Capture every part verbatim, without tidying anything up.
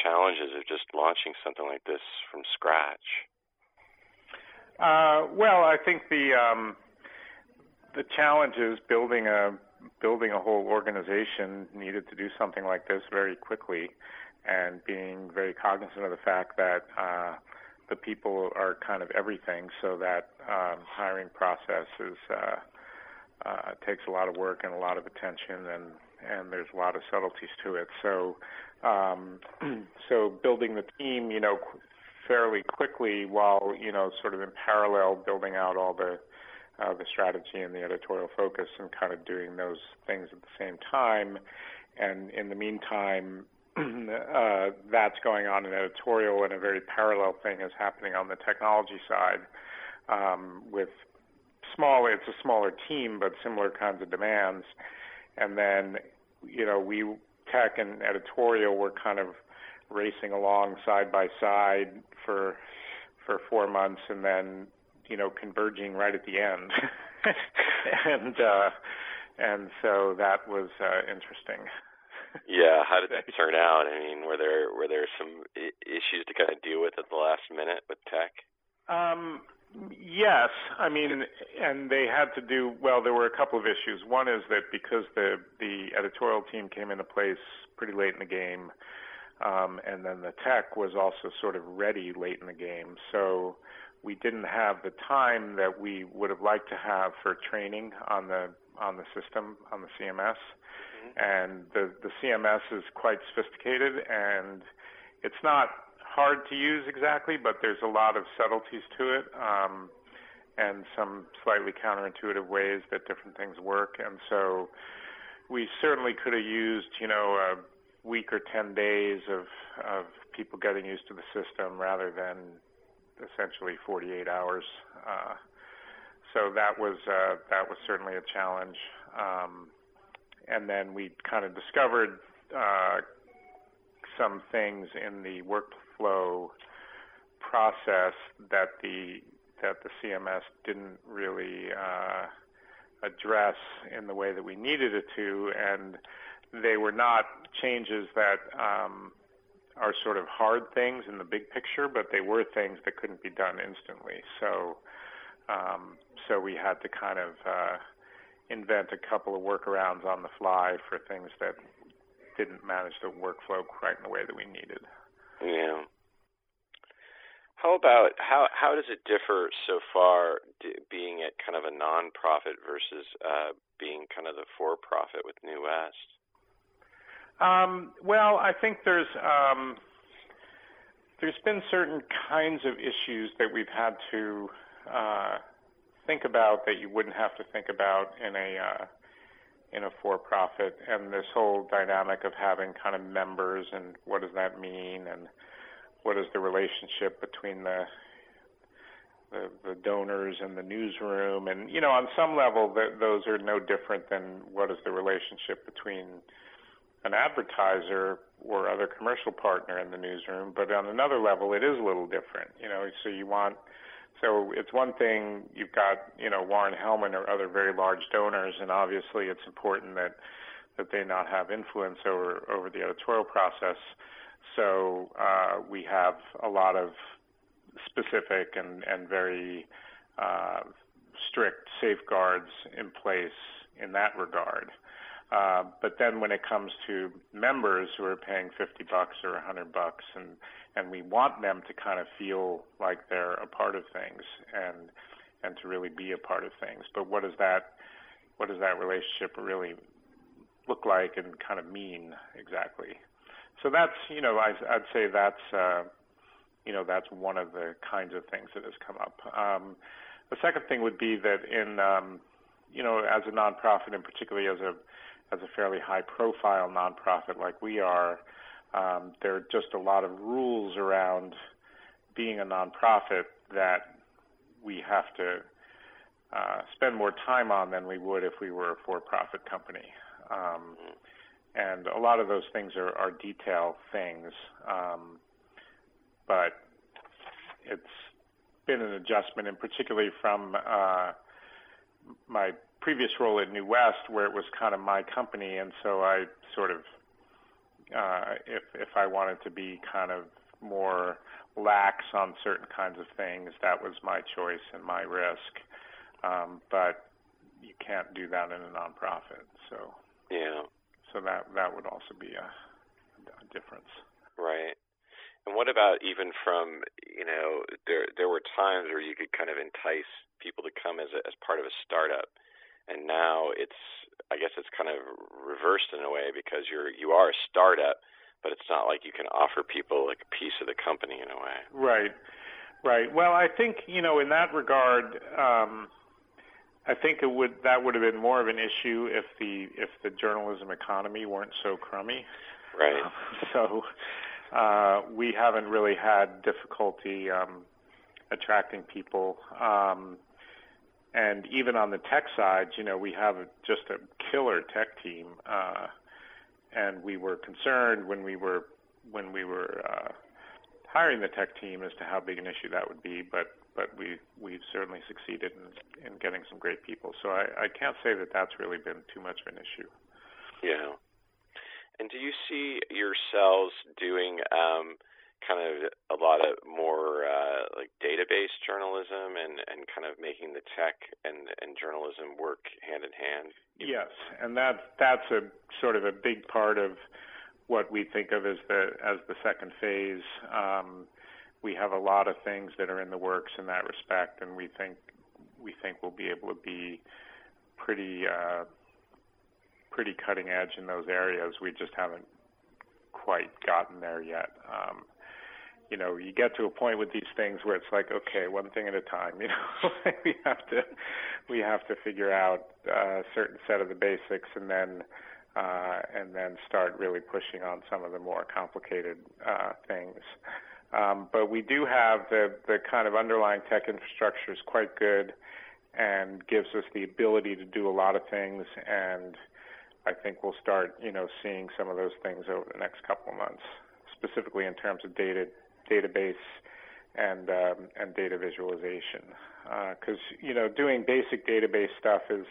challenges of just launching something like this from scratch? Uh, well, I think the um, the challenge is building a building a whole organization needed to do something like this very quickly, and being very cognizant of the fact that uh, the people are kind of everything, so that um, hiring process is uh, uh, takes a lot of work and a lot of attention, and and there's a lot of subtleties to it. So, um, so building the team, you know, qu- fairly quickly, while you know, sort of in parallel, building out all the uh, the strategy and the editorial focus, and kind of doing those things at the same time. And in the meantime, uh, that's going on in editorial, and a very parallel thing is happening on the technology side um, with small. It's a smaller team, but similar kinds of demands. And then, you know, we, tech and editorial, were kind of racing along side by side for for four months, and then, you know, converging right at the end. and uh, and so that was uh, interesting. Yeah, how did that turn out? I mean, were there were there some I- issues to kind of deal with at the last minute with tech? Um, yes, I mean, and they had to do, well, there were a couple of issues. One is that because the, the editorial team came into place pretty late in the game, um, and then the tech was also sort of ready late in the game, so we didn't have the time that we would have liked to have for training on the on the system, on the C M S. Mm-hmm. And the, the C M S is quite sophisticated, and it's not hard to use exactly, but there's a lot of subtleties to it, um, and some slightly counterintuitive ways that different things work. And so we certainly could have used, you know, a week or ten days of of people getting used to the system rather than essentially forty-eight hours. Uh, so that was uh, that was certainly a challenge. Um, and then we kind of discovered uh, some things in the workflow process that the that the C M S didn't really uh, address in the way that we needed it to, and they were not changes that um, are sort of hard things in the big picture, but they were things that couldn't be done instantly. So, um, so we had to kind of uh, invent a couple of workarounds on the fly for things that didn't manage the workflow quite in the way that we needed. Yeah. How about, how how does it differ so far, d- being at kind of a nonprofit versus uh, being kind of the for-profit with New West? Um, well, I think there's um, there's been certain kinds of issues that we've had to uh, think about that you wouldn't have to think about in a uh, in a for-profit, and this whole dynamic of having kind of members, and what does that mean, and what is the relationship between the, the the donors and the newsroom, and you know, on some level, the, those are no different than what is the relationship between an advertiser or other commercial partner in the newsroom. But on another level, it is a little different. You know, so you want, so it's one thing, you've got, you know, Warren Hellman or other very large donors, and obviously it's important that that they not have influence over over the editorial process. So uh, we have a lot of specific and, and very uh, strict safeguards in place in that regard. Uh, but then when it comes to members who are paying fifty bucks or a hundred bucks, and, and we want them to kind of feel like they're a part of things, and and to really be a part of things. But what does that what does that relationship really look like and kind of mean exactly? So that's, you know, I, I'd say that's, uh, you know, that's one of the kinds of things that has come up. Um, the second thing would be that in, um, you know, as a nonprofit, and particularly as a as a fairly high-profile nonprofit like we are, um, there are just a lot of rules around being a nonprofit that we have to uh, spend more time on than we would if we were a for-profit company. Um, And a lot of those things are, are detail things, um, but it's been an adjustment, and particularly from uh, my previous role at New West, where it was kind of my company, and so I sort of uh, if if I wanted to be kind of more lax on certain kinds of things, that was my choice and my risk. Um, but you can't do that in a nonprofit. So yeah. So that that would also be a, a difference. Right. And what about even from, you know, there there were times where you could kind of entice people to come as a, as part of a startup, and now it's, I guess it's kind of reversed in a way because you're you are a startup, but it's not like you can offer people like a piece of the company in a way. Right. Right. Well, I think, you know, in that regard, um, I think it would that would have been more of an issue if the if the journalism economy weren't so crummy. Right. Um, so. Uh, we haven't really had difficulty um, attracting people. Um, and even on the tech side, you know, we have just a killer tech team. Uh, and we were concerned when we were when we were uh, hiring the tech team as to how big an issue that would be. But but we we've certainly succeeded in, in getting some great people. So I, I can't say that that's really been too much of an issue. Yeah. And do you see yourselves doing um, kind of a lot of more uh, like database journalism and, and kind of making the tech and, and journalism work hand in hand? Yes, and that that's a sort of a big part of what we think of as the as the second phase. Um, we have a lot of things that are in the works in that respect, and we think we think we'll be able to be pretty. Uh, pretty cutting edge in those areas. We just haven't quite gotten there yet. Um, you know, you get to a point with these things where it's like, okay, one thing at a time. You know, we have to we have to figure out a certain set of the basics, and then uh, and then start really pushing on some of the more complicated uh, things. Um, but we do have the the kind of underlying tech infrastructure is quite good, and gives us the ability to do a lot of things. And I think we'll start, you know, seeing some of those things over the next couple of months, specifically in terms of data, database, and um, and data visualization. Because uh, you know, doing basic database stuff is,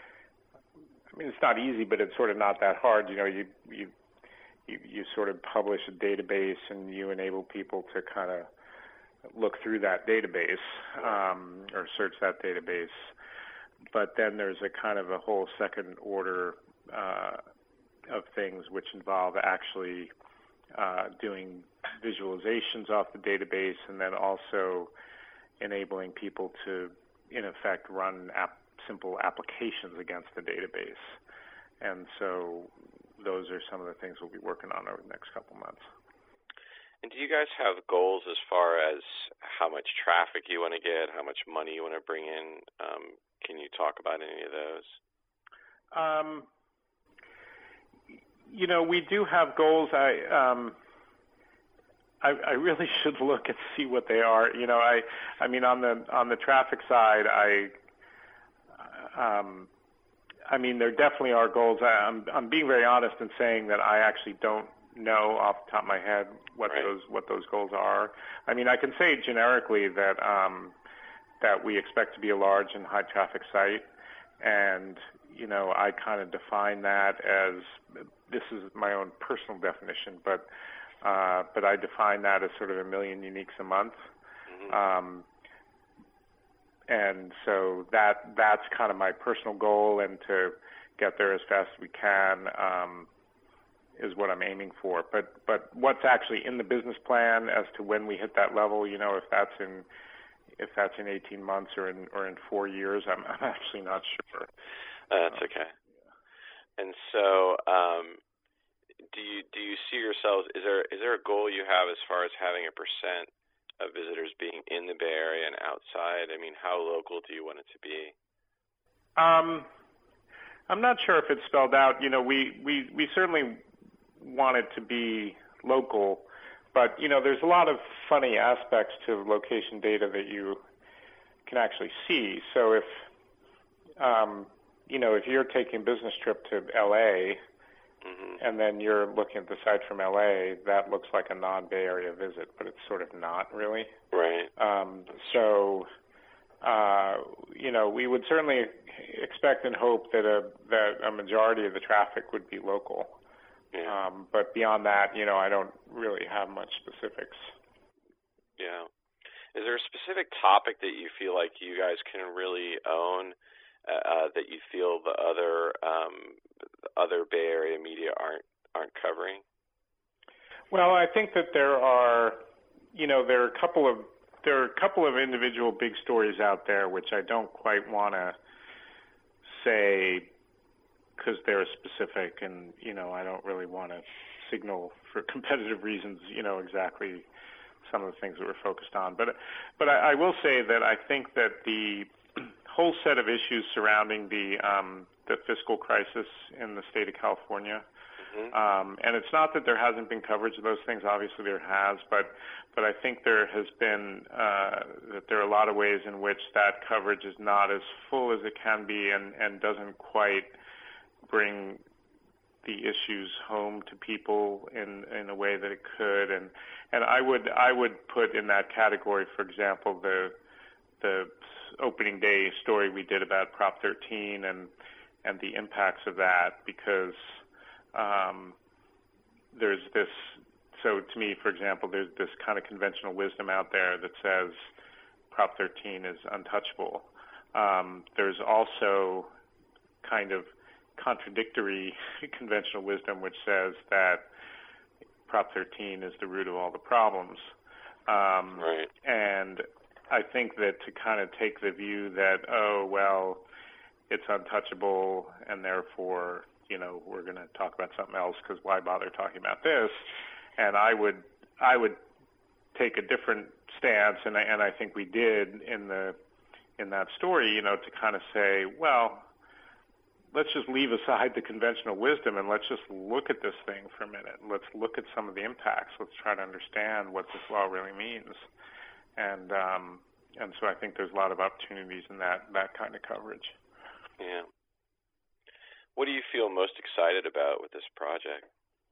I mean, it's not easy, but it's sort of not that hard. You know, you you you, you sort of publish a database, and you enable people to kind of look through that database um, or search that database. But then there's a kind of a whole second order Uh, of things which involve actually uh, doing visualizations off the database, and then also enabling people to, in effect, run app, simple applications against the database. And so those are some of the things we'll be working on over the next couple months. And do you guys have goals as far as how much traffic you want to get, how much money you want to bring in? Um, can you talk about any of those? Um, You know, we do have goals. I, um, I I really should look and see what they are. You know, I I mean on the on the traffic side, I um, I mean there definitely are goals. I, I'm I'm being very honest in saying that I actually don't know off the top of my head what right. those what those goals are. I mean, I can say generically that um, that we expect to be a large and high traffic site, and you know, I kind of define that as, this is my own personal definition, but uh, but I define that as sort of a million uniques a month. Mm-hmm. Um, and so that that's kind of my personal goal, and to get there as fast as we can um, is what I'm aiming for. But but what's actually in the business plan as to when we hit that level, you know, if that's in if that's in eighteen months or in or in four years, I'm, I'm actually not sure. Uh, that's okay. And so, um, do you do you see yourselves? Is there is there a goal you have as far as having a percent of visitors being in the Bay Area and outside? I mean, how local do you want it to be? Um, I'm not sure if it's spelled out. You know, we we we certainly want it to be local, but you know, there's a lot of funny aspects to location data that you can actually see. So if um, you know, if you're taking a business trip to L A, mm-hmm. and then you're looking at the site from L A, that looks like a non-Bay Area visit, but it's sort of not really. Right. Um, so, uh, you know, we would certainly expect and hope that a that a majority of the traffic would be local. Yeah. Um, but beyond that, you know, I don't really have much specifics. Yeah. Is there a specific topic that you feel like you guys can really own, uh, uh, that you feel the other um, other Bay Area media aren't aren't covering? Well, I think that there are, you know, there are a couple of there are a couple of individual big stories out there which I don't quite want to say because they're specific, and you know, I don't really want to signal for competitive reasons, you know, exactly some of the things that we're focused on. But but I, I will say that I think that the whole set of issues surrounding the um, the fiscal crisis in the state of California, mm-hmm. um, and it's not that there hasn't been coverage of those things. Obviously, there has, but but I think there has been uh, that there are a lot of ways in which that coverage is not as full as it can be, and and doesn't quite bring the issues home to people in in a way that it could. And and I would I would put in that category, for example, the the opening day story we did about Prop thirteen and and the impacts of that, because um, there's this. So to me, for example, there's this kind of conventional wisdom out there that says Prop thirteen is untouchable. Um, there's also kind of contradictory conventional wisdom which says that Prop thirteen is the root of all the problems. Um, right. And I think that to kind of take the view that, oh, well, it's untouchable and therefore, you know, we're going to talk about something else because why bother talking about this? And I would I would take a different stance, and I, and I think we did in the in that story, you know, to kind of say, well, let's just leave aside the conventional wisdom and let's just look at this thing for a minute. Let's look at some of the impacts. Let's try to understand what this law really means. And um, and so I think there's a lot of opportunities in that, that kind of coverage. Yeah. What do you feel most excited about with this project?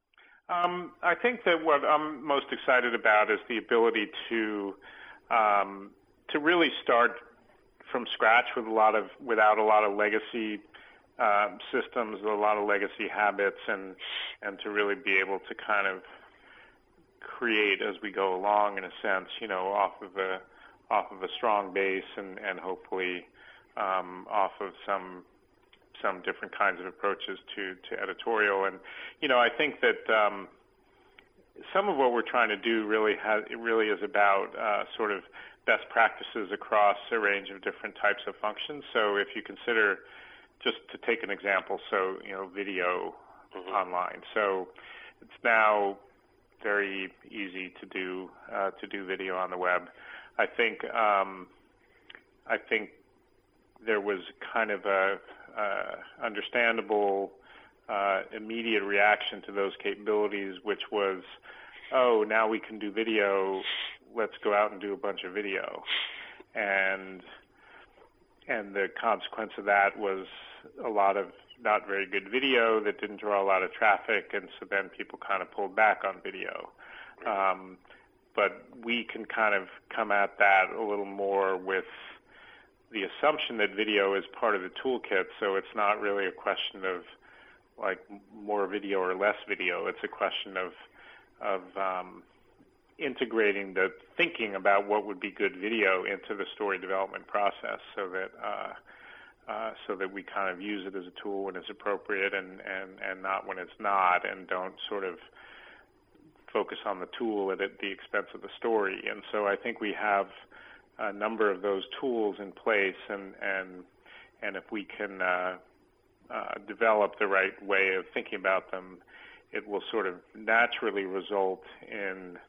Um, I think that what I'm most excited about is the ability to um, to really start from scratch with a lot of without a lot of legacy uh, systems, a lot of legacy habits, and and to really be able to kind of create as we go along, in a sense, you know, off of a off of a strong base, and and hopefully um, off of some. some different kinds of approaches to, to editorial. And, you know, I think that um, some of what we're trying to do really has, it really is about uh, sort of best practices across a range of different types of functions. So if you consider, just to take an example, so, you know, video mm-hmm. online. So it's now very easy to do, uh, to do video on the web. I think, um, I think there was kind of a, Uh, understandable, uh, immediate reaction to those capabilities, which was, oh, now we can do video, let's go out and do a bunch of video. And and the consequence of that was a lot of not very good video that didn't draw a lot of traffic, and so then people kind of pulled back on video. Um, but we can kind of come at that a little more with the assumption that video is part of the toolkit, so it's not really a question of like more video or less video. It's a question of of um, integrating the thinking about what would be good video into the story development process, so that uh, uh, so that we kind of use it as a tool when it's appropriate, and, and, and not when it's not, and don't sort of focus on the tool at the expense of the story. And so I think we have a number of those tools in place, and and and if we can uh, uh, develop the right way of thinking about them, it will sort of naturally result in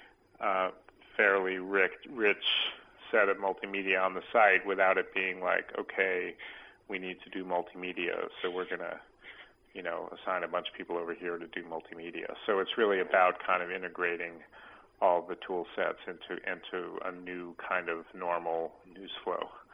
a fairly rich, rich set of multimedia on the site, without it being like, okay, we need to do multimedia, so we're going to, you know, assign a bunch of people over here to do multimedia. So it's really about kind of integrating all the tool sets into into a new kind of normal news flow.